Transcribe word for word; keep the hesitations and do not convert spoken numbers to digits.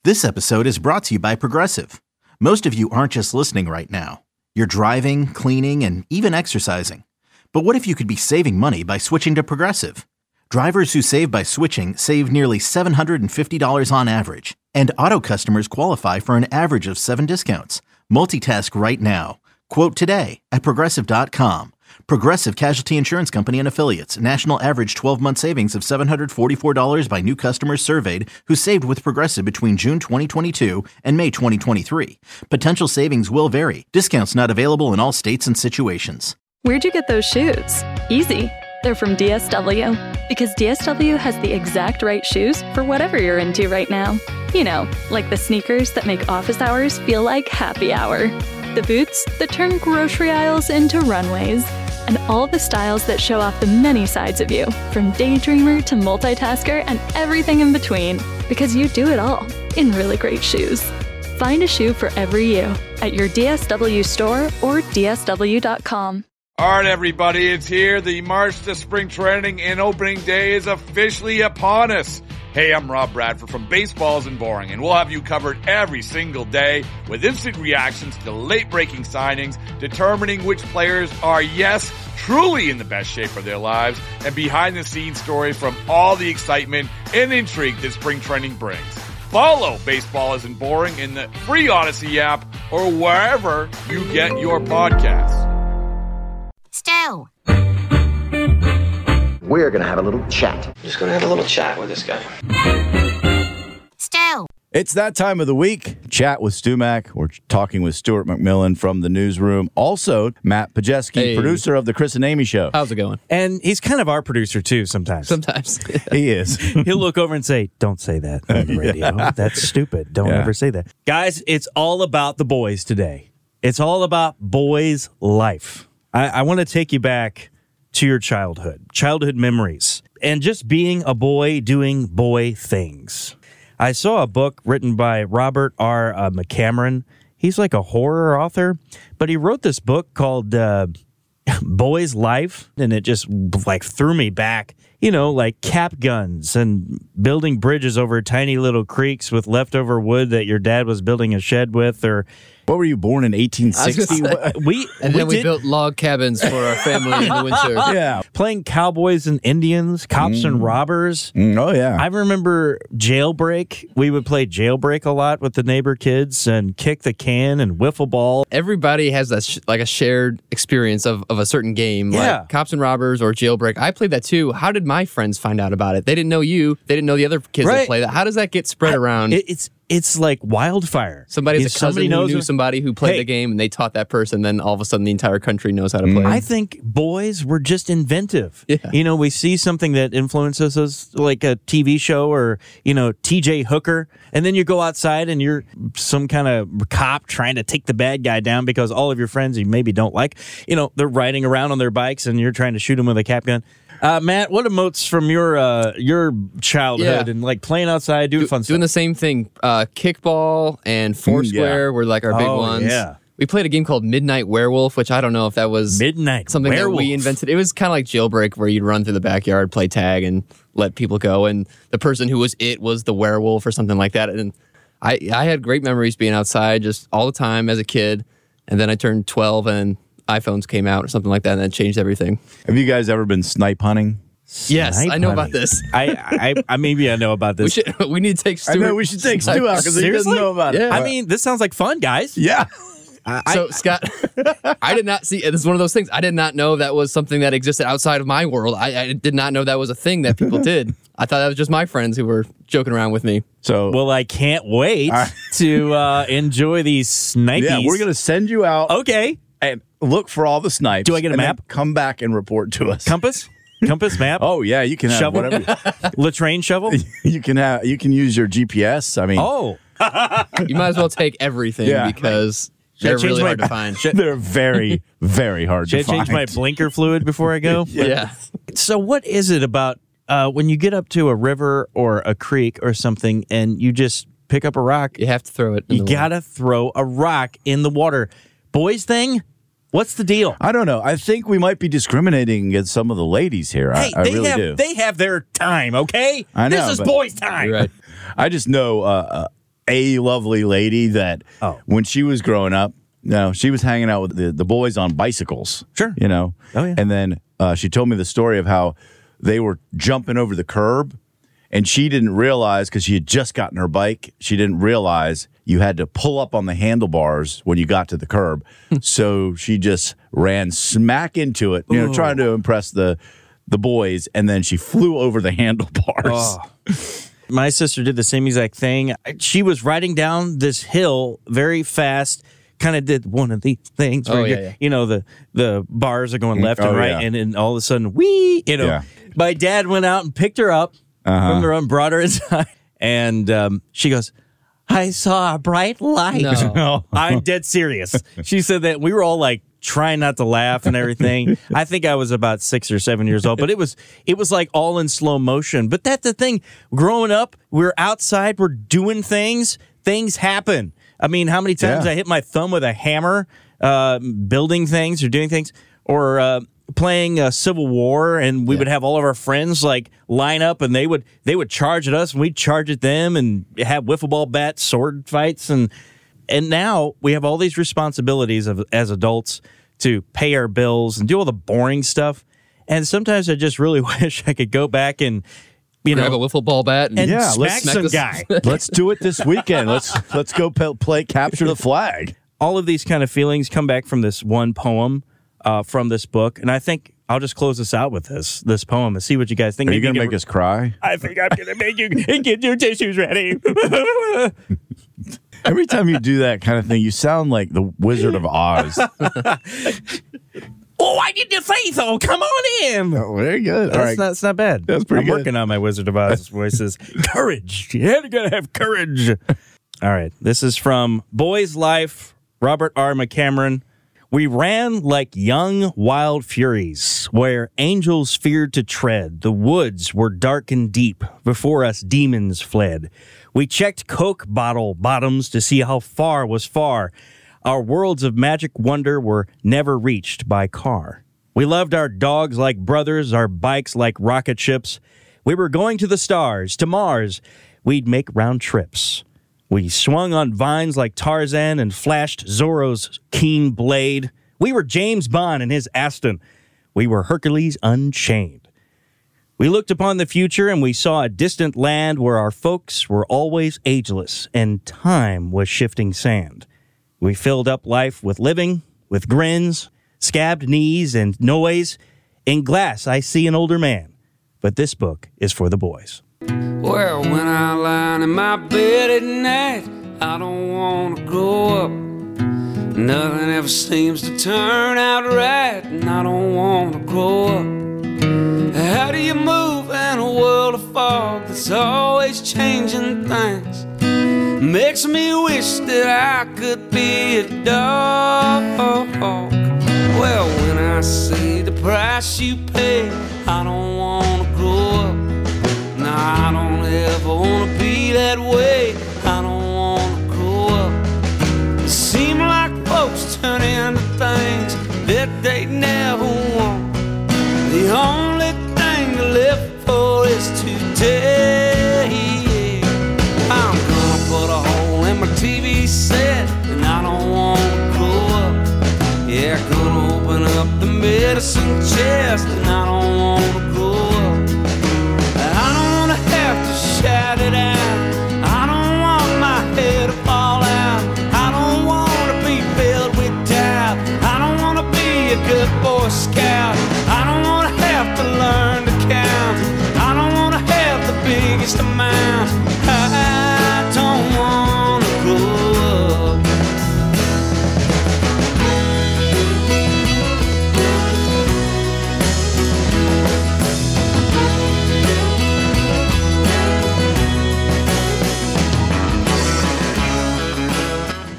This episode is brought to you by Progressive. Most of you aren't just listening right now. You're driving, cleaning, and even exercising. But what if you could be saving money by switching to Progressive? Drivers who save by switching save nearly seven hundred fifty dollars on average. And auto customers qualify for an average of seven discounts. Multitask right now. Quote today at Progressive dot com. Progressive Casualty Insurance Company and Affiliates. National average twelve-month savings of seven hundred forty-four dollars by new customers surveyed who saved with Progressive between June twenty twenty-two and May twenty twenty-three. Potential savings will vary. Discounts not available in all states and situations. Where'd you get those shoes? Easy. They're from D S W. Because D S W has the exact right shoes for whatever you're into right now. You know, like the sneakers that make office hours feel like happy hour. The boots that turn grocery aisles into runways. And all the styles that show off the many sides of you, from daydreamer to multitasker and everything in between. Because you do it all in really great shoes. Find a shoe for every you at your D S W store or D S W dot com. All right, everybody, it's here. The March to Spring Training and Opening Day is officially upon us. Hey, I'm Rob Bradford from Baseball Isn't Boring, and we'll have you covered every single day with instant reactions to late-breaking signings, determining which players are, yes, truly in the best shape of their lives, and behind-the-scenes stories from all the excitement and intrigue that spring training brings. Follow Baseball Isn't Boring in the free Odyssey app or wherever you get your podcasts. Stu. We're going to have a little chat. Just going to have a little chat with this guy. Stu. It's that time of the week. Chat with Stu Mac. We're talking with Stuart McMillan from the newsroom. Also, Matt Pajeski, Hey. producer of the Chris and Amy Show. How's it going? And he's kind of our producer, too, sometimes. Sometimes. He is. He'll look over and say, don't say that on the radio. Yeah. That's stupid. Don't Yeah. ever say that. Guys, it's all about the boys today. It's all about boys' life. I, I want to take you back to your childhood, childhood memories, and just being a boy doing boy things. I saw a book written by Robert R. Uh, McCameron. He's like a horror author, but he wrote this book called uh, Boy's Life, and it just like threw me back. You know, like cap guns and building bridges over tiny little creeks with leftover wood that your dad was building a shed with, or What were you born in eighteen sixty? we And we then we did, built log cabins for our family in the winter. Yeah. playing cowboys and Indians, cops and robbers. Mm, oh, yeah. I remember Jailbreak. We would play Jailbreak a lot with the neighbor kids and kick the can and wiffle ball. Everybody has that sh- like a shared experience of, of a certain game, Yeah. like Cops and Robbers or Jailbreak. I played that too. How did my friends find out about it? They didn't know you. They didn't know the other kids Right. that play that. How does that get spread around? It, it's it's like wildfire. Somebody has If a cousin somebody who knows knew who- somebody who played Hey. the game, and they taught that person. Then all of a sudden, the entire country knows how to play. I think boys were just inventive. Yeah. You know, we see something that influences us, like a T V show or, you know, T J Hooker, and then you go outside and you're some kind of cop trying to take the bad guy down because all of your friends you maybe don't like, you know, they're riding around on their bikes and you're trying to shoot them with a cap gun. Uh, Matt, what emotes from your uh, your childhood Yeah. and like playing outside, doing Do- fun doing stuff? the same thing. Uh, kickball and Foursquare yeah. were like our big Oh, ones. yeah. We played a game called Midnight Werewolf, which I don't know if that was Midnight something Werewolf. that we invented. It was kind of like Jailbreak, where you'd run through the backyard, play tag, and let people go. And the person who was it was the werewolf or something like that. And I, I had great memories being outside just all the time as a kid. And then I turned twelve, and iPhones came out or something like that, and that changed everything. Have you guys ever been snipe hunting? Yes, Snipe I know about hunting. this. I, I, I maybe I know about We this. should. We need to take I Stuart. know we should take Stu out because he doesn't Seriously? know about it. Yeah. I mean, this sounds like fun, guys. Yeah. So, Scott, I did not see, this is one of those things, I did not know that was something that existed outside of my world. I, I did not know that was a thing that people did. I thought that was just my friends who were joking around with me. So, Well, I can't wait All right. to uh, enjoy these snipes. yeah, we're going to send you out Okay. and look for all the snipes. Do I get a and then map? Come back and report to us. Compass? Compass map? Oh, yeah, you can have Shovel? whatever. Latrine shovel? You can have. You can use your G P S. I mean, Oh. You might as well take everything Yeah. because Should I they're change really my- hard to find. Should, they're very, very hard should I to find. change my blinker fluid before I go? Yeah. So what is it about uh, when you get up to a river or a creek or something and you just pick up a rock, You have to throw it in you the water. gotta throw a rock in the water. Boys thing? What's the deal? I don't know. I think we might be discriminating against some of the ladies here. Hey, I, I they really have do. they have their time, okay? I know, This is but- boys' time. You're right. I just know uh, uh, a lovely lady that Oh. when she was growing up, no, she was hanging out with the, the boys on bicycles. Sure. You know? Oh, yeah. And then uh, she told me the story of how they were jumping over the curb, and she didn't realize, because she had just gotten her bike, she didn't realize you had to pull up on the handlebars when you got to the curb. So she just ran smack into it, you know, Ooh. trying to impress the the boys, and then she flew over the handlebars. Oh. My sister did the same exact thing. She was riding down this hill very fast, kind of did one of these things where, Oh, yeah, you, yeah. you know, the, the bars are going left Oh, and right, yeah. and then all of a sudden, whee, you know. Yeah. My dad went out and picked her up Uh-huh. from the road, brought her inside, and um, she goes, I saw a bright light. No. I'm dead serious. She said that we were all like trying not to laugh and everything. I think I was about six or seven years old, but it was it was like all in slow motion. But that's the thing. Growing up, we're outside, we're doing things. Things happen. I mean, how many times Yeah. I hit my thumb with a hammer, uh, building things or doing things, or uh, playing uh, Civil War, and we would have all of our friends like line up, and they would they would charge at us, and we'd charge at them, and have wiffle ball bats, sword fights, and and now we have all these responsibilities of, as adults to pay our bills and do all the boring stuff. And sometimes I just really wish I could go back and you Grab know a wiffle ball bat and, and Yeah, smack let's smack some this- guy. Let's do it this weekend. Let's let's go pe- play capture the flag. All of these kind of feelings come back from this one poem uh, from this book, and I think I'll just close this out with this this poem and see what you guys think. Are you Maybe going to can- make us cry? I think I'm going to make you get your tissues ready. Every time you do that kind of thing, you sound like the Wizard of Oz. Oh, I need your faith. Oh, come on in. Oh, very good. All That's right. not, that's not bad. That's pretty I'm good. working on my Wizard of Oz voices. Courage. You gotta have courage. All right. This is from Boy's Life, Robert R. McCameron. We ran like young wild furies, where angels feared to tread. The woods were dark and deep. Before us, demons fled. We checked Coke bottle bottoms to see how far was far. Our worlds of magic wonder were never reached by car. We loved our dogs like brothers, our bikes like rocket ships. We were going to the stars, to Mars. We'd make round trips. We swung on vines like Tarzan and flashed Zorro's keen blade. We were James Bond and his Aston. We were Hercules Unchained. We looked upon the future and we saw a distant land where our folks were always ageless and time was shifting sand. We filled up life with living, with grins, scabbed knees, and noise. In glass, I see an older man, but this book is for the boys. Well, when I lie in my bed at night, I don't want to grow up. Nothing ever seems to turn out right, and I don't want to grow up. How do you move in a world of fog that's always changing things? Makes me wish that I could be a dog. Well, when I see the price you pay, I don't want to grow up. No, I don't ever want to be that way. I don't want to grow up. It seems like folks turn into things that they never want. The only thing to live for is today. I'm gonna put a hole in my T V set, and I don't want to grow up. Yeah, gonna open up the medicine chest, and I don't want